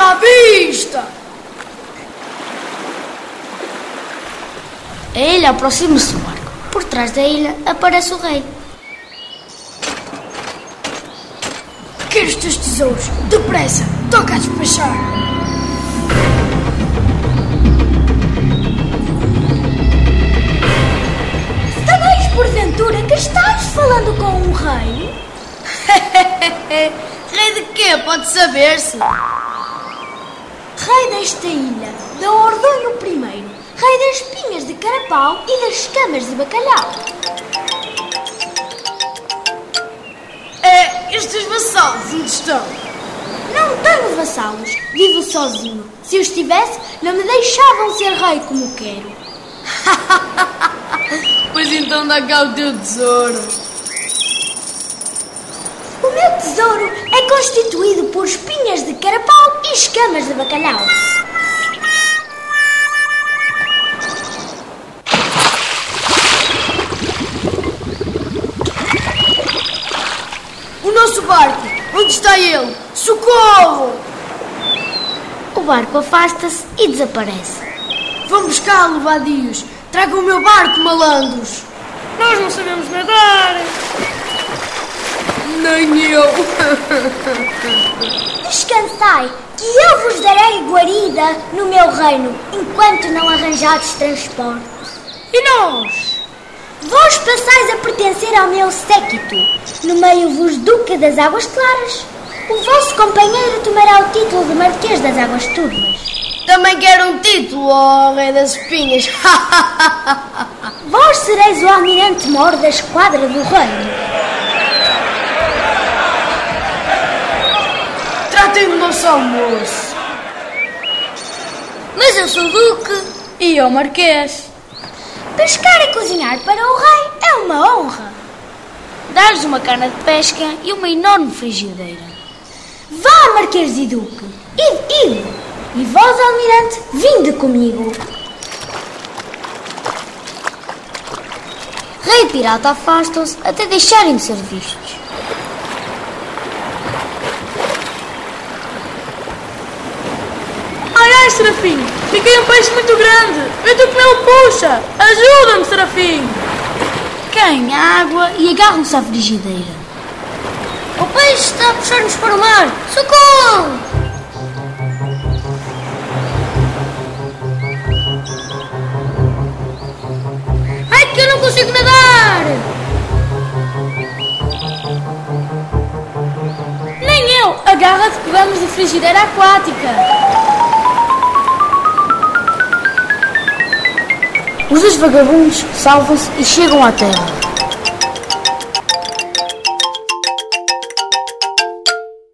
à vista! A ilha aproxima-se do barco. Por trás da ilha aparece o rei. Quero os teus tesouros! Depressa! Toca a despachar! Sabeis porventura que estás falando com um rei? Rei de quê? Pode saber-se. Rei desta ilha, da Ordonho I, rei das espinhas de carapau e das escamas de bacalhau. Estes vassalos onde estão? Não tenho vassalos, vivo sozinho. Se os tivesse, não me deixavam ser rei como quero. Pois então dá cá o teu tesouro. O meu tesouro é constituído por espinhas de carapau e escamas de bacalhau. O nosso barco! Onde está ele? Socorro! O barco afasta-se e desaparece. Vão buscá-lo, vadios! Tragam o meu barco, malandros! Nós não sabemos nadar! Nem eu! Descansai, que eu vos darei guarida no meu reino, enquanto não arranjardes transporte. E nós? Vós passais a pertencer ao meu séquito. Nomeio-vos Duque das Águas Claras. O vosso companheiro tomará o título de Marquês das Águas Turvas. Também quero um título, ó Rei das Espinhas! Vós sereis o almirante mor da esquadra do reino. Tratem do nosso almoço! Mas eu sou Duque. E eu, Marquês. Pescar e cozinhar para o rei é uma honra. Dar-lhes uma cana de pesca e uma enorme frigideira. Vá, Marquês e Duque, ide. E vós, almirante, vinde comigo. Rei e pirata afastam-se até deixarem de ser vistos. Ai, Serafim! Fiquei um peixe muito grande! Vê tu que me puxa! Ajuda-me, Serafim! Caem à água e agarram-se à frigideira. O peixe está a puxar-nos para o mar! Socorro! Ai, que eu não consigo nadar! Nem eu! Agarra-te que vamos de frigideira aquática! Os dois vagabundos salvam-se e chegam à terra.